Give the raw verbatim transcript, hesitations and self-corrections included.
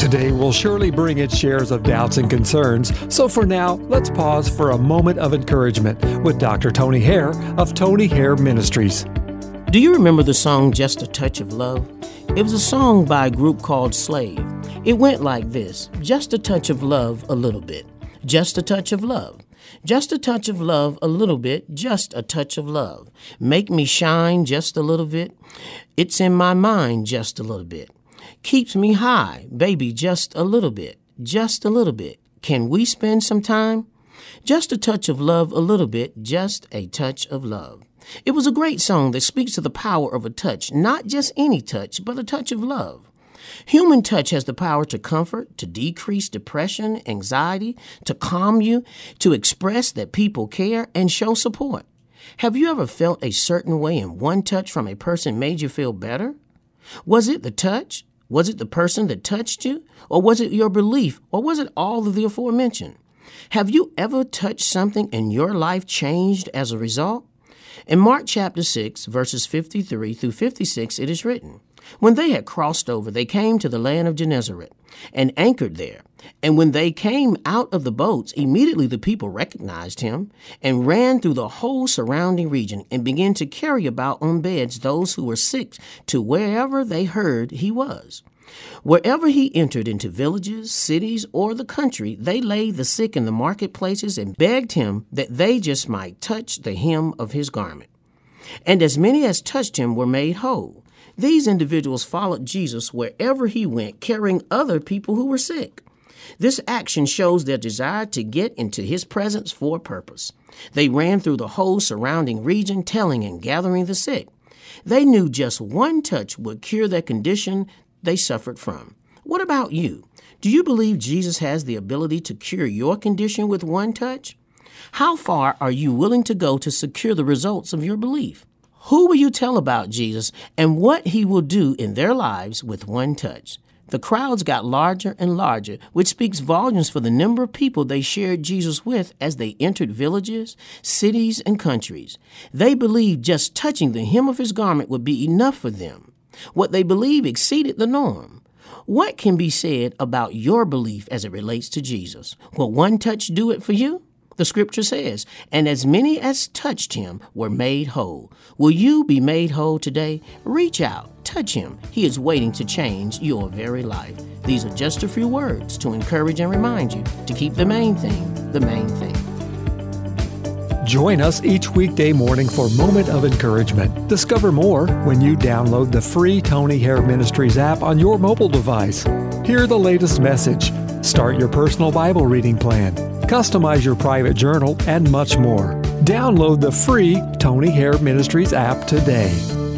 Today will surely bring its shares of doubts and concerns, so for now, let's pause for a moment of encouragement with Doctor Tony Hare of Tony Hare Ministries. Do you remember the song Just a Touch of Love? It was a song by a group called Slave. It went like this: just a touch of love a little bit, just a touch of love. Just a touch of love a little bit, just a touch of love. Make me shine just a little bit. It's in my mind just a little bit. Keeps me high, baby, just a little bit, just a little bit. Can we spend some time? Just a touch of love a little bit, just a touch of love. It was a great song that speaks to the power of a touch, not just any touch, but a touch of love. Human touch has the power to comfort, to decrease depression, anxiety, to calm you, to express that people care, and show support. Have you ever felt a certain way and one touch from a person made you feel better? Was it the touch? Was it the person that touched you? Or was it your belief? Or was it all of the aforementioned? Have you ever touched something and your life changed as a result? In Mark chapter six, verses fifty-three through fifty-six, it is written, "When they had crossed over, they came to the land of Gennesaret and anchored there. And when they came out of the boats, immediately the people recognized him and ran through the whole surrounding region and began to carry about on beds those who were sick to wherever they heard he was. Wherever he entered into villages, cities, or the country, they laid the sick in the marketplaces and begged him that they just might touch the hem of his garment. And as many as touched him were made whole." These individuals followed Jesus wherever he went, carrying other people who were sick. This action shows their desire to get into his presence for a purpose. They ran through the whole surrounding region, telling and gathering the sick. They knew just one touch would cure their condition they suffered from. What about you? Do you believe Jesus has the ability to cure your condition with one touch? How far are you willing to go to secure the results of your belief? Who will you tell about Jesus and what he will do in their lives with one touch? The crowds got larger and larger, which speaks volumes for the number of people they shared Jesus with as they entered villages, cities, and countries. They believed just touching the hem of his garment would be enough for them. What they believed exceeded the norm. What can be said about your belief as it relates to Jesus? Will one touch do it for you? The scripture says, "And as many as touched him were made whole." Will you be made whole today? Reach out, touch him. He is waiting to change your very life. These are just a few words to encourage and remind you to keep the main thing the main thing. Join us each weekday morning for Moment of Encouragement. Discover more when you download the free Tony Hare Ministries app on your mobile device. Hear the latest message, start your personal Bible reading plan, customize your private journal, and much more. Download the free Tony Hare Ministries app today.